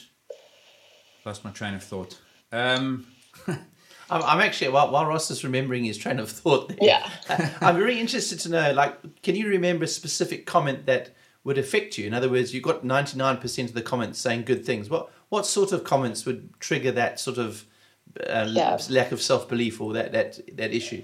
lost my train of thought. Um, I'm, I'm actually, while, while Ross is remembering his train of thought, there, Yeah. I'm very interested to know, like, can you remember a specific comment that would affect you? In other words, you got ninety-nine percent of the comments saying good things. What what sort of comments would trigger that sort of uh, Yeah. lack of self-belief or that, that, that issue?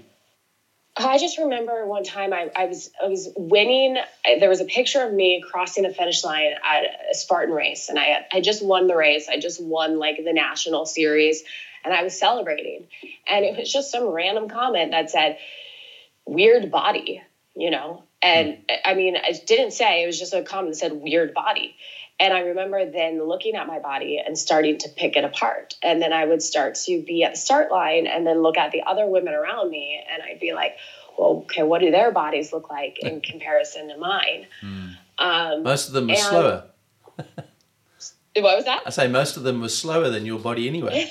I just remember one time I, I was I was winning. There was a picture of me crossing the finish line at a Spartan race, and I I just won the race. I just won like the national series, and I was celebrating. And it was just some random comment that said, "Weird body," you know. And I mean, I didn't say, it was just a comment that said "weird body." And I remember then looking at my body and starting to pick it apart. And then I would start to be at the start line and then look at the other women around me. And I'd be like, well, okay, what do their bodies look like in comparison to mine? Mm. Um, Most of them were and- slower. What was that? I say most of them were slower than your body anyway.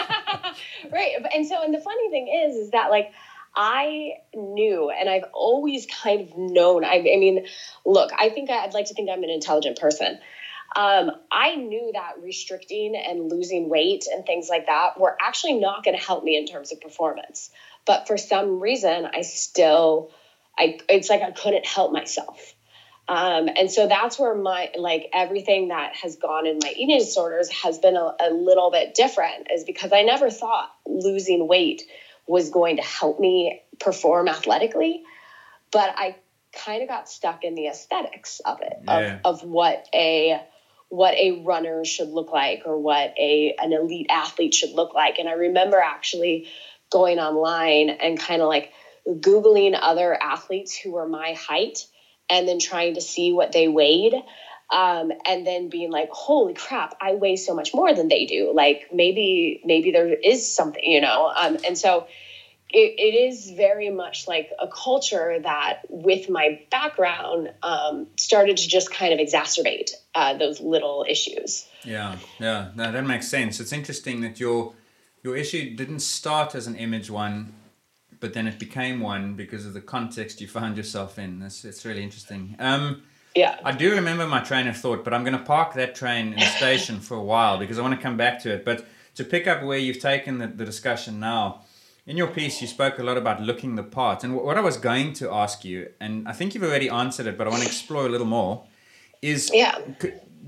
Right. And so, and the funny thing is, is that like, I knew, and I've always kind of known, I, I mean, look, I think I'd like to think I'm an intelligent person. Um, I knew that restricting and losing weight and things like that were actually not going to help me in terms of performance. But for some reason, I still, I, it's like I couldn't help myself. Um, and so that's where my, like everything that has gone in my eating disorders has been a, a little bit different, is because I never thought losing weight was going to help me perform athletically, but I kind of got stuck in the aesthetics of it, Yeah. of, of what a, what a runner should look like, or what a, an elite athlete should look like. And I remember actually going online and kind of like Googling other athletes who were my height and then trying to see what they weighed. Um, and then being like, holy crap, I weigh so much more than they do. Like maybe, maybe there is something, you know? Um, and so it, it is very much like a culture that with my background, um, started to just kind of exacerbate, uh, those little issues. Yeah, yeah, no, that makes sense. It's interesting that your your issue didn't start as an image one, but then it became one because of the context you found yourself in. It's, it's really interesting. Um, Yeah. I do remember my train of thought, but I'm going to park that train in the station for a while because I want to come back to it. But to pick up where you've taken the, the discussion now, in your piece, you spoke a lot about looking the part. And what I was going to ask you, and I think you've already answered it, but I want to explore a little more, is Yeah. could,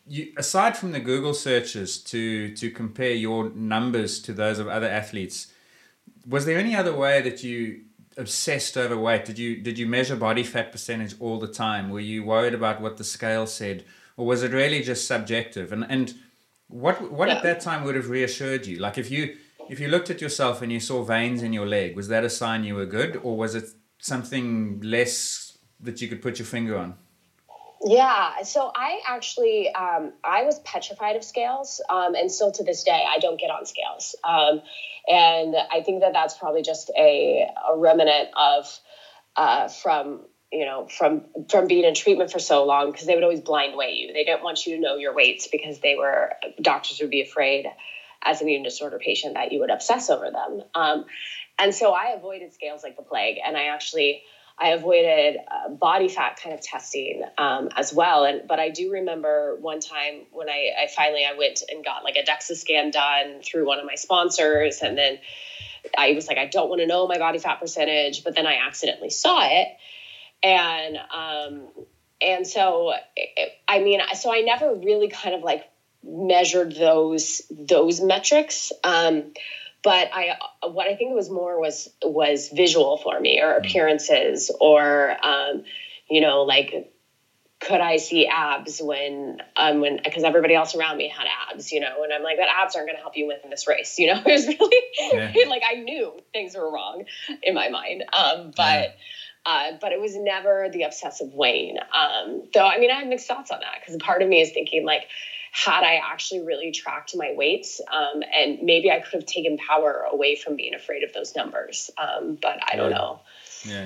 you, aside from the Google searches to to compare your numbers to those of other athletes, was there any other way that you obsessed over weight? Did you did you measure body fat percentage all the time? Were you worried about what the scale said, or was it really just subjective? And and what what yeah. at that time would have reassured you? Like if you if you looked at yourself and you saw veins in your leg, was that a sign you were good, or was it something less that you could put your finger on? Yeah, so I actually, um, I was petrified of scales, um, and still to this day, I don't get on scales. Um, and I think that that's probably just a, a remnant of, uh, from, you know, from, from being in treatment for so long, because they would always blind weigh you. They didn't want you to know your weights because they were, doctors would be afraid as an eating disorder patient that you would obsess over them. Um, and so I avoided scales like the plague, and I actually... I avoided uh, body fat kind of testing um, as well. And but I do remember one time when I, I finally I went and got like a DEXA scan done through one of my sponsors. And then I was like, I don't want to know my body fat percentage. But then I accidentally saw it. And um, and so, it, I mean, so I never really kind of like measured those those metrics. Um But I, what I think it was more was, was visual for me, or appearances, or, um, you know, like, could I see abs when, um, when, because everybody else around me had abs, you know, and I'm like, that abs aren't going to help you win this race. You know, it was really yeah. like, I knew things were wrong in my mind. Um, but, yeah. uh, but it was never the obsessive weighing. Um, though, I mean, I have mixed thoughts on that, because part of me is thinking like, had I actually really tracked my weights, um, and maybe I could have taken power away from being afraid of those numbers. Um, but I don't yeah. know. Yeah.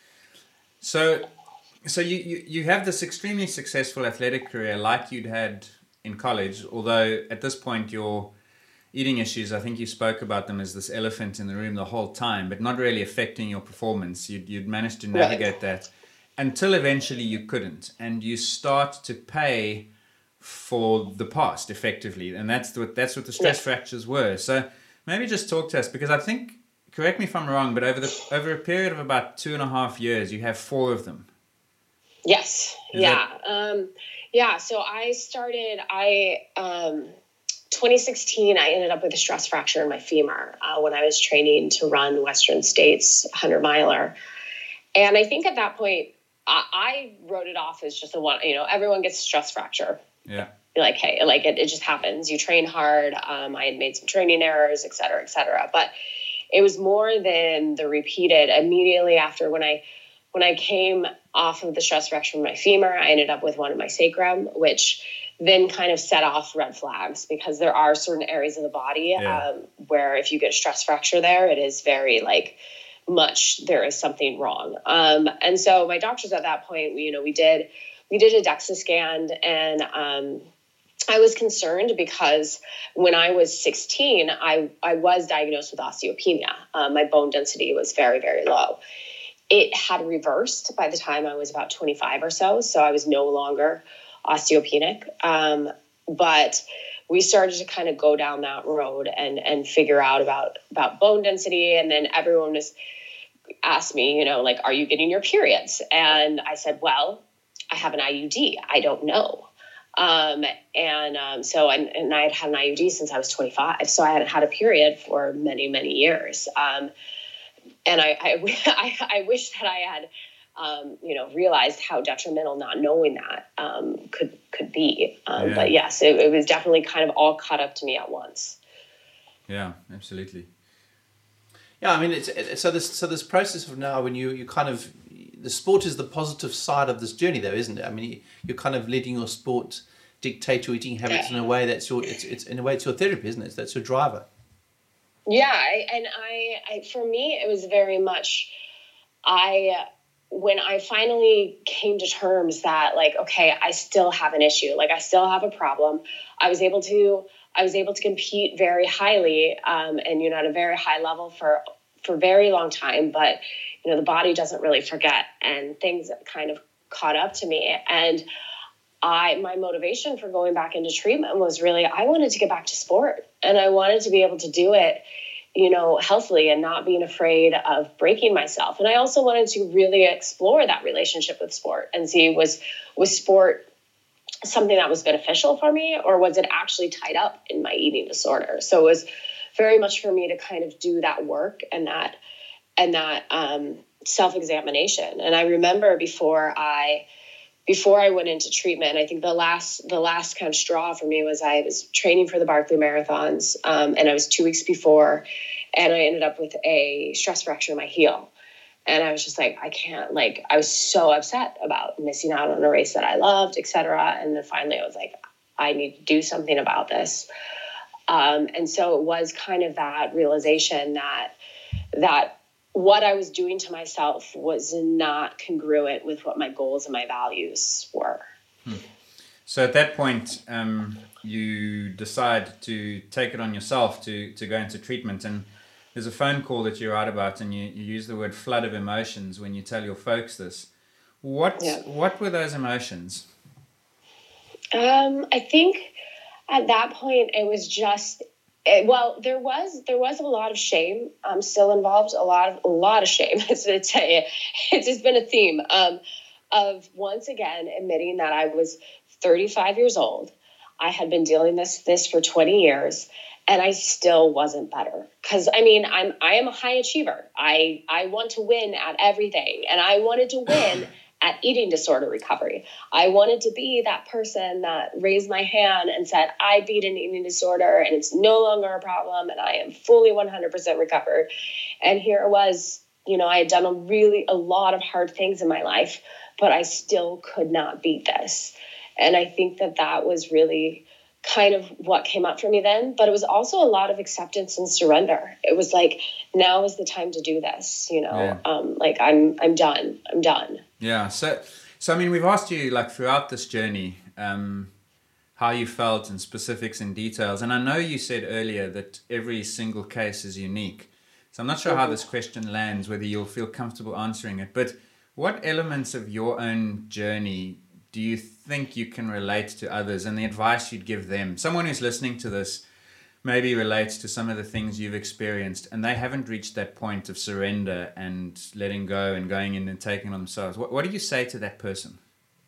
So, so you, you, you have this extremely successful athletic career like you'd had in college, although at this point your eating issues, I think you spoke about them as this elephant in the room the whole time, but not really affecting your performance. You'd, you'd managed to navigate right. that until eventually you couldn't. And you start to pay for the past effectively, and that's what that's what the stress yeah. fractures were. So maybe just talk to us, because I think, correct me if I'm wrong, but over the over a period of about two and a half years, you have four of them. Yes. Is yeah. That... Um, yeah. So I started. I um, twenty sixteen. I ended up with a stress fracture in my femur uh, when I was training to run Western States hundred miler, and I think at that point I, I wrote it off as just a one. You know, everyone gets a stress fracture. Yeah. Like, hey, like it, it just happens. You train hard. Um, I had made some training errors, et cetera, et cetera. But it was more than the repeated. Immediately after when I, when I came off of the stress fracture from my femur, I ended up with one in my sacrum, which then kind of set off red flags, because there are certain areas of the body yeah. um, where if you get a stress fracture there, it is very like much, there is something wrong. Um, and so my doctors at that point, you know, we did, we did a DEXA scan, and um, I was concerned because when I was sixteen, I, I was diagnosed with osteopenia. Um, my bone density was very, very low. It had reversed by the time I was about twenty-five or so. So I was no longer osteopenic. Um, but we started to kind of go down that road and, and figure out about, about bone density. And then everyone was asked me, you know, like, are you getting your periods? And I said, well, I have an I U D. I don't know. Um, and um, so, and, and I had had an I U D since I was twenty-five. So I hadn't had a period for many, many years. Um, and I, I, I, I wish that I had, um, you know, realized how detrimental not knowing that um, could could be. Um, yeah. But yes, it, it was definitely kind of all caught up to me at once. Yeah, absolutely. Yeah, I mean, it's, it's so this so this process of now when you you kind of, the sport is the positive side of this journey, though, isn't it? I mean, you're kind of letting your sport dictate your eating habits in a way that's your it's it's in a way it's your therapy, isn't it? That's your driver. Yeah, I, and I, I for me it was very much I when I finally came to terms that like, okay, I still have an issue, like I still have a problem. I was able to I was able to compete very highly um, and you know at a very high level for for a very long time, but you know, the body doesn't really forget, and things kind of caught up to me. And I, my motivation for going back into treatment was really, I wanted to get back to sport, and I wanted to be able to do it, you know, healthily and not being afraid of breaking myself. And I also wanted to really explore that relationship with sport and see was, was sport something that was beneficial for me, or was it actually tied up in my eating disorder? So it was very much for me to kind of do that work and that and that um, self-examination. And I remember before I before I went into treatment, I think the last the last kind of straw for me was I was training for the Barkley Marathons, um, and I was two weeks before, and I ended up with a stress fracture in my heel. And I was just like, I can't, like, I was so upset about missing out on a race that I loved, et cetera. And then finally I was like, I need to do something about this. Um, and so it was kind of that realization that, that what I was doing to myself was not congruent with what my goals and my values were. Hmm. So at that point, um, you decide to take it on yourself to, to go into treatment. And there's a phone call that you write about, and you, you use the word flood of emotions when you tell your folks this. What yeah. what were those emotions? Um, I think at that point it was just it, well, there was there was a lot of shame um, still involved. A lot of a lot of shame. It's it's, it's just been a theme um, of once again admitting that I was thirty-five years old. I had been dealing this this for twenty years. And I still wasn't better. Because, I mean, I'm I am a high achiever. I, I want to win at everything. And I wanted to win at eating disorder recovery. I wanted to be that person that raised my hand and said, I beat an eating disorder and it's no longer a problem and I am fully one hundred percent recovered. And here it was, you know, I had done a really, a lot of hard things in my life, but I still could not beat this. And I think that that was really kind of what came up for me then, but it was also a lot of acceptance and surrender. It was like, now is the time to do this, you know, yeah. um, like I'm, I'm done. I'm done. Yeah. So, so, I mean, we've asked you like throughout this journey, um, how you felt and specifics and details. And I know you said earlier that every single case is unique. So I'm not sure mm-hmm. how this question lands, whether you'll feel comfortable answering it, but what elements of your own journey do you think you can relate to others and the advice you'd give them? Someone who's listening to this maybe relates to some of the things you've experienced and they haven't reached that point of surrender and letting go and going in and taking on themselves. What, what do you say to that person?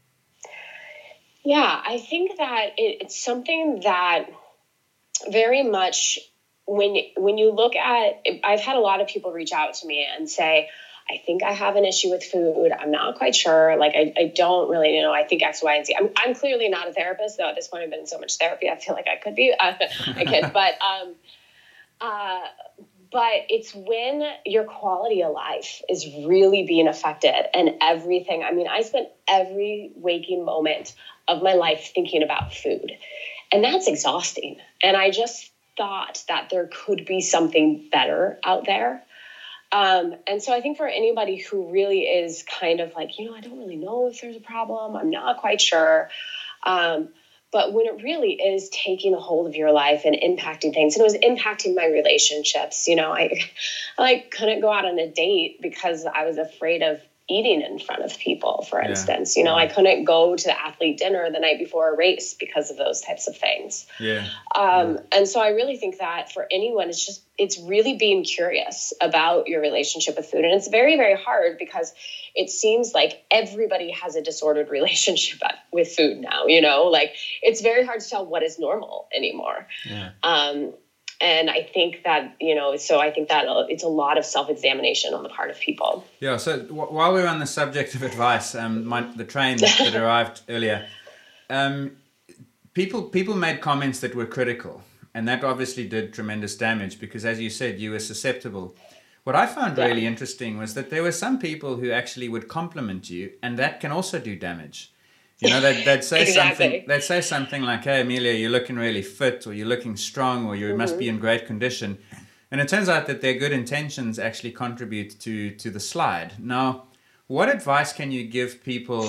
Yeah, I think that it, it's something that very much when, when you look at, I've had a lot of people reach out to me and say, I think I have an issue with food. I'm not quite sure. Like, I, I don't really you know. I think X, Y, and Z. I'm, I'm clearly not a therapist, though at this point I've been in so much therapy, I feel like I could be. Uh, I could. But, um, uh, but it's when your quality of life is really being affected and everything. I mean, I spent every waking moment of my life thinking about food. And that's exhausting. And I just thought that there could be something better out there. Um, and so I think for anybody who really is kind of like, you know, I don't really know if there's a problem. I'm not quite sure. Um, but when it really is taking a hold of your life and impacting things, and it was impacting my relationships, you know, I, I like couldn't go out on a date because I was afraid of eating in front of people, for yeah. instance. You know, I couldn't go to the athlete dinner the night before a race because of those types of things. Yeah. Um, yeah. And so I really think that for anyone, it's just, it's really being curious about your relationship with food. And it's very, very hard because it seems like everybody has a disordered relationship with food now, you know, like it's very hard to tell what is normal anymore. Yeah. Um, And I think that, you know, so I think that it's a lot of self-examination on the part of people. Yeah, so w- while we're on the subject of advice, um, my, the train that, that arrived earlier, um, people people made comments that were critical. And that obviously did tremendous damage because, as you said, you were susceptible. What I found yeah. really interesting was that there were some people who actually would compliment you, and that can also do damage. You know, they'd, they'd say exactly. something. They'd say something like, "Hey, Amelia, you're looking really fit, or you're looking strong, or you mm-hmm. must be in great condition." And it turns out that their good intentions actually contribute to to the slide. Now, what advice can you give people?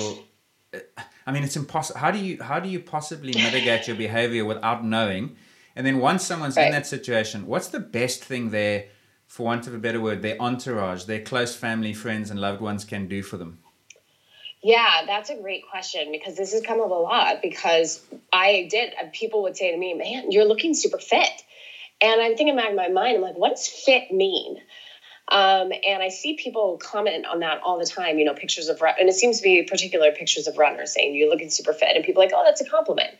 I mean, it's impossible. How do you how do you possibly mitigate your behavior without knowing? And then once someone's right. in that situation, what's the best thing there, for want of a better word, their entourage, their close family, friends, and loved ones can do for them? Yeah, that's a great question because this has come up a lot because I did, people would say to me, man, you're looking super fit. And I'm thinking back in my mind, I'm like, what does fit mean? Um, and I see people comment on that all the time, you know, pictures of, and it seems to be particular pictures of runners saying you're looking super fit, and people are like, oh, that's a compliment.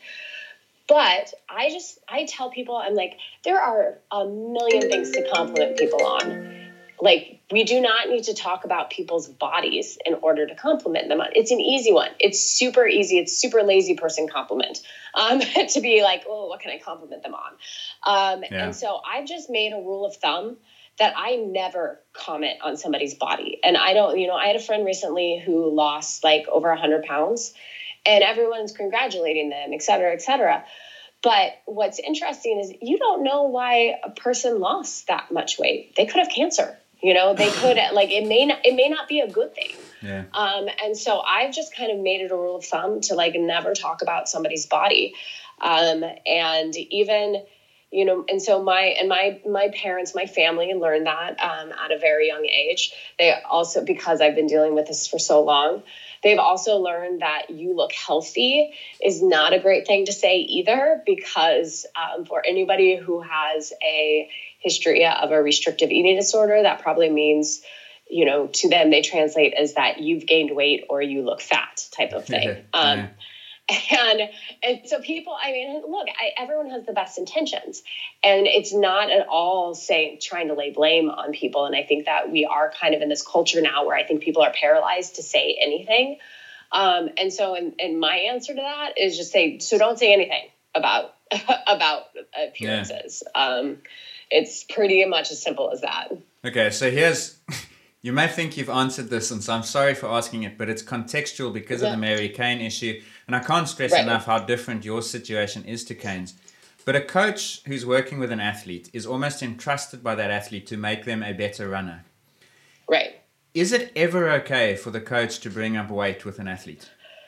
But I just, I tell people, I'm like, there are a million things to compliment people on. Like, we do not need to talk about people's bodies in order to compliment them on. It's an easy one. It's super easy. It's super lazy person compliment um, to be like, oh, what can I compliment them on? Um, yeah. And so I've just made a rule of thumb that I never comment on somebody's body. And I don't, you know, I had a friend recently who lost like over one hundred pounds, and everyone's congratulating them, et cetera, et cetera. But what's interesting is you don't know why a person lost that much weight. They could have cancer. You know, they could, like, it may not, it may not be a good thing. Yeah. Um, and so I've just kind of made it a rule of thumb to like never talk about somebody's body. Um, and even, you know, and so my, and my, my parents, my family learned that, um, at a very young age. They also, because I've been dealing with this for so long, they've also learned that you look healthy is not a great thing to say either, because, um, for anybody who has a history of a restrictive eating disorder, that probably means, you know, to them, they translate as that you've gained weight or you look fat type of thing. Um, and, and so people, I mean, look, I, everyone has the best intentions, and it's not at all saying, trying to lay blame on people. And I think that we are kind of in this culture now where I think people are paralyzed to say anything. Um, and so, and, and my answer to that is just say, so don't say anything about, about appearances. Yeah. Um, It's pretty much as simple as that. Okay, so here's, you may think you've answered this, and so I'm sorry for asking it, but it's contextual because yeah. of the Mary Cain issue. And I can't stress right. enough how different your situation is to Cain's. But a coach who's working with an athlete is almost entrusted by that athlete to make them a better runner. Right. Is it ever okay for the coach to bring up weight with an athlete?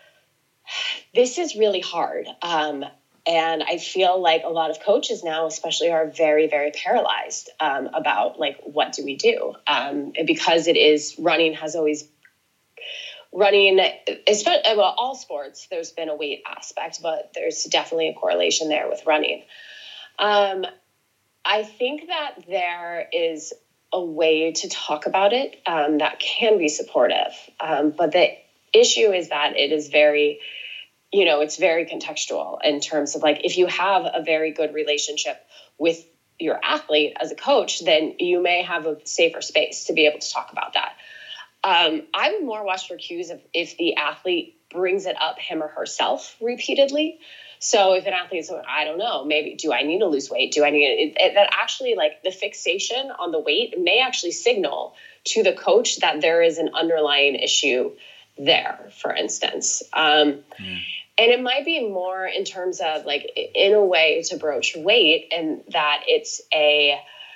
This is really hard. Um, And I feel like a lot of coaches now, especially, are very, very paralyzed um, about like, what do we do? Um, because it is running has always running, especially, well, all sports, there's been a weight aspect, but there's definitely a correlation there with running. Um, I think that there is a way to talk about it um, that can be supportive. Um, but the issue is that it is very, you know, it's very contextual in terms of like, if you have a very good relationship with your athlete as a coach, then you may have a safer space to be able to talk about that. Um, I would more watch for cues if, if the athlete brings it up him or herself repeatedly. So if an athlete's, I don't know, maybe, do I need to lose weight? Do I need it, it, that actually, like, the fixation on the weight may actually signal to the coach that there is an underlying issue there, for instance. Um, mm. And it might be more in terms of like, in a way to broach weight, and that it's a,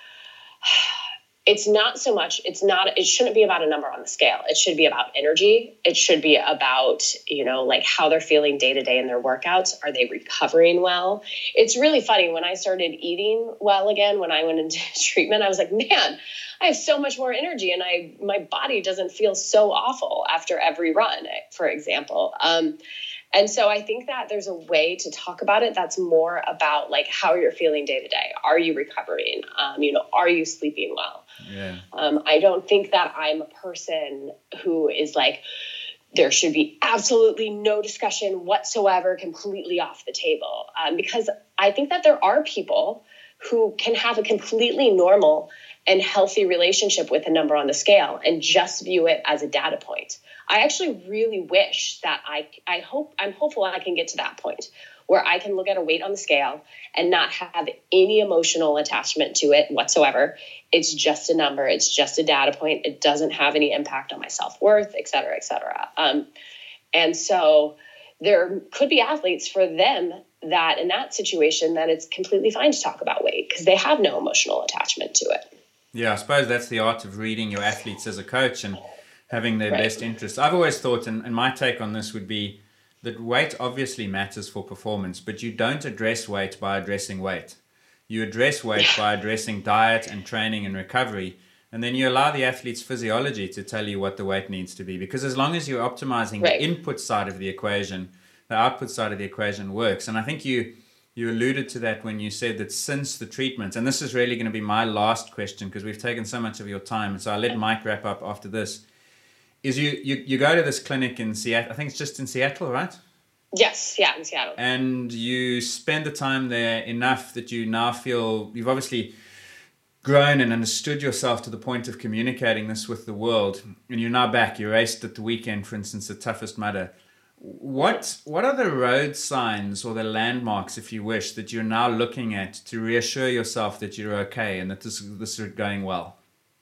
it's not so much, it's not, it shouldn't be about a number on the scale. It should be about energy. It should be about, you know, like how they're feeling day to day in their workouts. Are they recovering well? It's really funny. When I started eating well again, when I went into treatment, I was like, man, I have so much more energy, and I, my body doesn't feel so awful after every run, for example. Um, And so I think that there's a way to talk about it that's more about like how you're feeling day to day. Are you recovering? Um, you know, are you sleeping well? Yeah. Um, I don't think that I'm a person who is like, there should be absolutely no discussion whatsoever, completely off the table. Um, because I think that there are people who can have a completely normal and healthy relationship with a number on the scale and just view it as a data point. I actually really wish that I, I hope, I'm hopeful I can get to that point where I can look at a weight on the scale and not have any emotional attachment to it whatsoever. It's just a number. It's just a data point. It doesn't have any impact on my self-worth, et cetera, et cetera. Um, and so there could be athletes for them that in that situation, that it's completely fine to talk about weight because they have no emotional attachment to it. Yeah, I suppose that's the art of reading your athletes as a coach and having their right. best interests. I've always thought, and, and my take on this would be that weight obviously matters for performance, but you don't address weight by addressing weight. You address weight by addressing diet and training and recovery, and then you allow the athlete's physiology to tell you what the weight needs to be. Because as long as you're optimizing right. the input side of the equation, the output side of the equation works. And I think you You alluded to that when you said that since the treatments, and this is really going to be my last question because we've taken so much of your time, and so I'll let Mike wrap up after this, is you, you, you go to this clinic in Seattle, I think it's just in Seattle, right? Yes, yeah, in Seattle. And you spend the time there enough that you now feel, you've obviously grown and understood yourself to the point of communicating this with the world, and you're now back, you raced at the weekend, for instance, the Toughest Mudder. What what are the road signs or the landmarks, if you wish, that you're now looking at to reassure yourself that you're okay and that this, this is going well?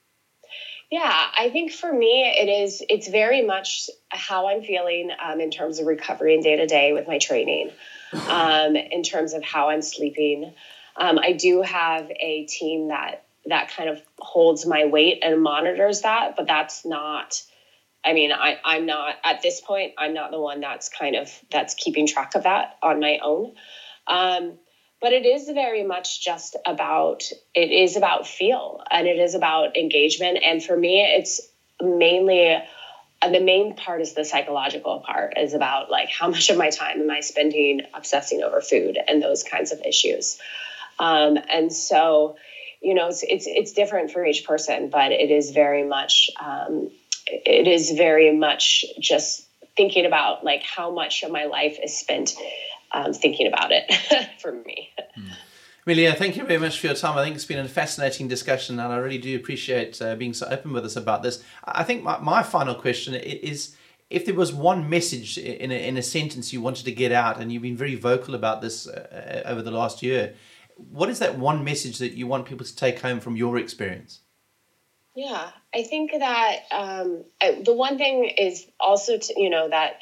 Yeah, I think for me, it is, it's very much how I'm feeling um, in terms of recovery and day to day with my training, um, in terms of how I'm sleeping. Um, I do have a team that, that kind of holds my weight and monitors that, but that's not, I mean, I, I'm not, at this point, I'm not the one that's kind of, that's keeping track of that on my own. Um, But it is very much just about, it is about feel, and it is about engagement. And for me, it's mainly, uh, the main part is the psychological part, is about like, how much of my time am I spending obsessing over food and those kinds of issues. Um, and so, you know, it's, it's, it's different for each person, but it is very much, um, it is very much just thinking about like how much of my life is spent Um, thinking about it for me. Amelia, thank you very much for your time. I think it's been a fascinating discussion, and I really do appreciate uh, being so open with us about this. I think my, my final question is, if there was one message in a, in a sentence you wanted to get out, and you've been very vocal about this uh, over the last year, what is that one message that you want people to take home from your experience? Yeah, I think that um, the one thing is also, to, you know, that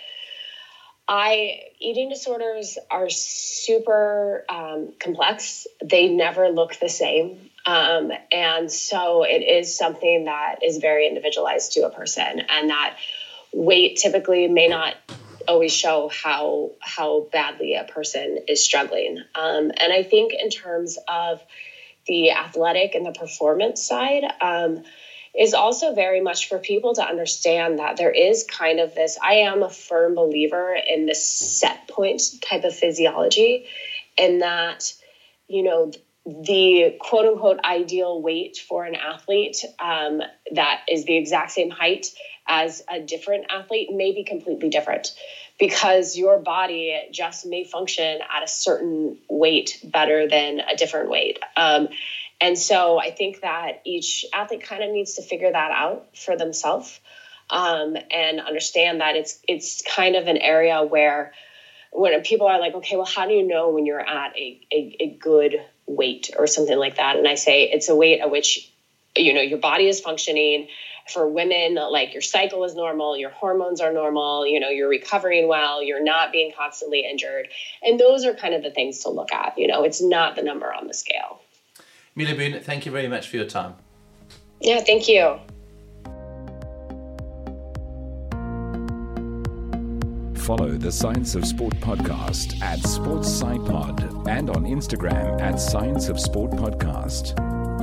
I eating disorders are super um, complex. They never look the same. Um, and so it is something that is very individualized to a person, and that weight typically may not always show how, how badly a person is struggling. Um, and I think in terms of the athletic and the performance side, um, is also very much for people to understand that there is kind of this, I am a firm believer in this set point type of physiology, and that, you know, the quote unquote ideal weight for an athlete um, that is the exact same height as a different athlete may be completely different, because your body just may function at a certain weight better than a different weight. Um, And so I think that each athlete kind of needs to figure that out for themselves, um, and understand that it's it's kind of an area where when people are like, okay, well, how do you know when you're at a, a, a good weight or something like that? And I say it's a weight at which, you know, your body is functioning. For women, like your cycle is normal, your hormones are normal, you know, you're recovering well, you're not being constantly injured. And those are kind of the things to look at. You know, it's not the number on the scale. Amelia Boone, thank you very much for your time. Yeah, thank you. Follow the Science of Sport podcast at SportsSciPod and on Instagram at Science of Sport Podcast.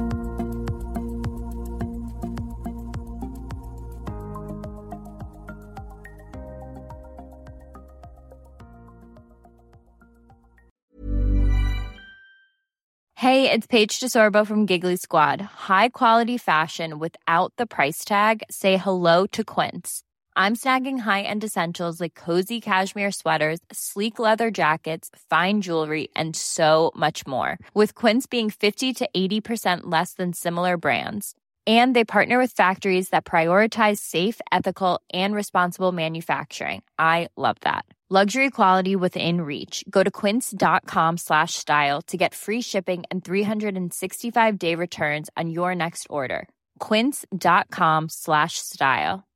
Hey, it's Paige DeSorbo from Giggly Squad. High quality fashion without the price tag. Say hello to Quince. I'm snagging high-end essentials like cozy cashmere sweaters, sleek leather jackets, fine jewelry, and so much more. With Quince being fifty to eighty percent less than similar brands. And they partner with factories that prioritize safe, ethical, and responsible manufacturing. I love that. Luxury quality within reach. Go to quince.com slash style to get free shipping and three sixty-five day returns on your next order. Quince.com slash style.